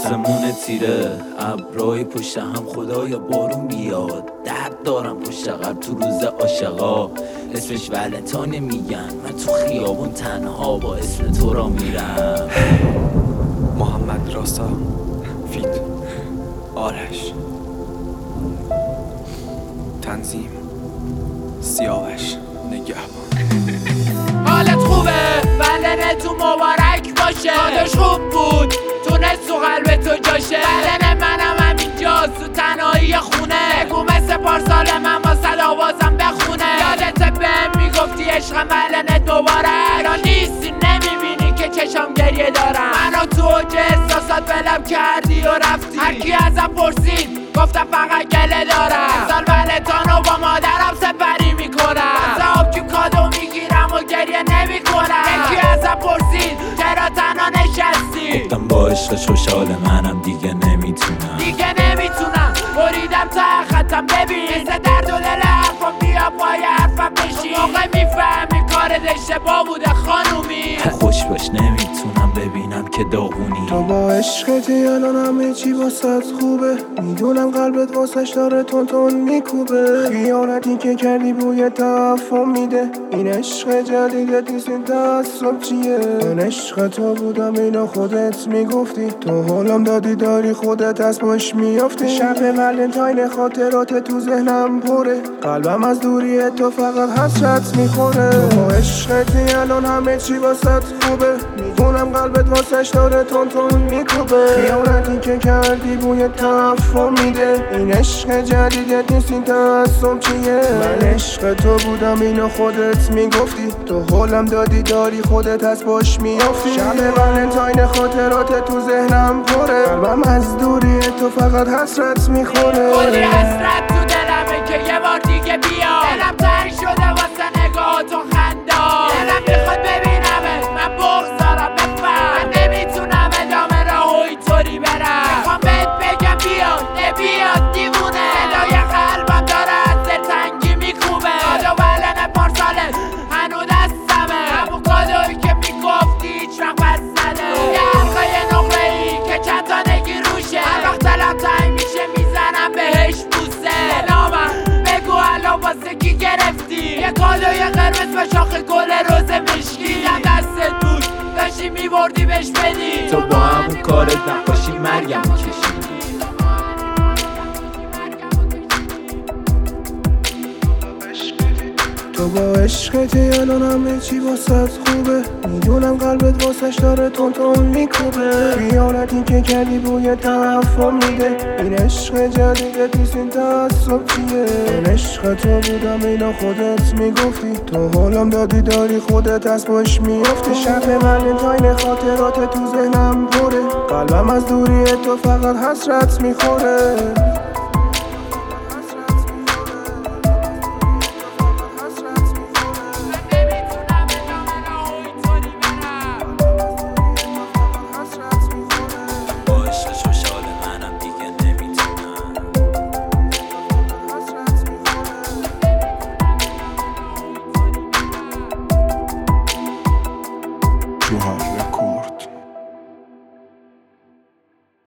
آسمون تیره ابرای پشت هم، خدایا بارون بیاد. درد دارم پشت عقب تو روز عاشقا، اسمش ولنتاینه میگن، من تو خیابون تنها با اسم تو را میرم. محمد راسا فیت آرش، تنظیم سیاوش نگهبان. حالت خوبه؟ ولنتون مبارک باشه. داداش خوب بود تونست تو قلب تو جاشه. ولن منم همینجاست تو تنهایی خونه. بگو مثل پارسال من با صد آوازم بخونه. یادت بهم میگفتی عشقم ولنت دوباره. الان نیستی نمیبینی که چشام گریه دارم. منو تو اوج احساسات بلم کردی و رفتی. هرکی ازم پرسید گفتم فقط گله دارم. سال ولنتانو با مادرم سپری میکنم. صاحب که کادو میگیرم و گریه نمیکنم. یکی ازم پرسید چرا تنها نشستی؟ گفتم با عشقش خوشحال منم، دیگه نمیتونم بریدم تا خطم. ببین مثل درد و دل حرفم بیا پای حرفم بشین. موقع میفهمی کارت اشتباه بوده خانومی. خوش باش نمیتونم ببینم که داغونی. تو با عشقتی الان همه چی واسط خوبه. میدونم قلبت واسش داره تون میکوبه. خیانتی که کردی بوی تفهم میده. این عشق جدیدت نیست، این تعصب چیه؟ من عشق تو بودم اینو خودت میگفتی. تو حالم دادی داری خودت از پاش میافتی. شب ولنتاین خاطرات تو ذهنم پره. قلبم از دوری تو فقط حسرت میخوره. تو با عشقتی الان همه چی واسط خوبه. میدونم قلبت واسش داره تون میکوبه. خیانتی که کردی بوی تفهم میده. این عشق جدیدت نیست، این تعصب چیه؟ من عشق تو بودم اینو خودت میگفتی. تو حالم دادی داری خودت از باش میافتی. شب ولنتاین خاطرات تو ذهنم پره. قلبم از دوری تو فقط حسرت میخوره. کلی حسرت تو دلمه که یه بار دیگه بیا. دلم تنگ شده واسه نگاهات و خندا. دلم میخواد ببینمت، من بغض دارم بفهم. من نمیتونم ادامه راهو اینطوری برم. میخوام بهت بگم بیا نبیاد دیوونه. صدای قلبم داره از دلتنگی میکوبه. کادو ولن پارساله هنو دستمه. همون کادویی که میگفتی هیچ وقت بس نده. یه حلقه نقره‌ای که چند تا نگی روشه. هر وقت دلم تنگ میشه میزنم بهش بوسه. نامم بگو الان واسه کی گرفتی؟ یه کادوی قرمز به شاخ گل روز مشکی. هم دستت بود داشتی میبردی بهش بدی. تو با همون کارت نقاشی مرگم کشیدی. تو با عشقتی الان همه چی واسط خوبه. میدونم قلبت واسش داره تون میکوبه. خیانتی که کردی بوی تفهم میده. این عشق جدیدت نیست، این تعصب چیه؟ من عشق تو بودم اینو خودت میگفتی. تو حالم دادی داری خودت از باش میافتی. شب ولنتاین خاطرات تو ذهنم پره. قلبم از دوری تو فقط حسرت میخوره.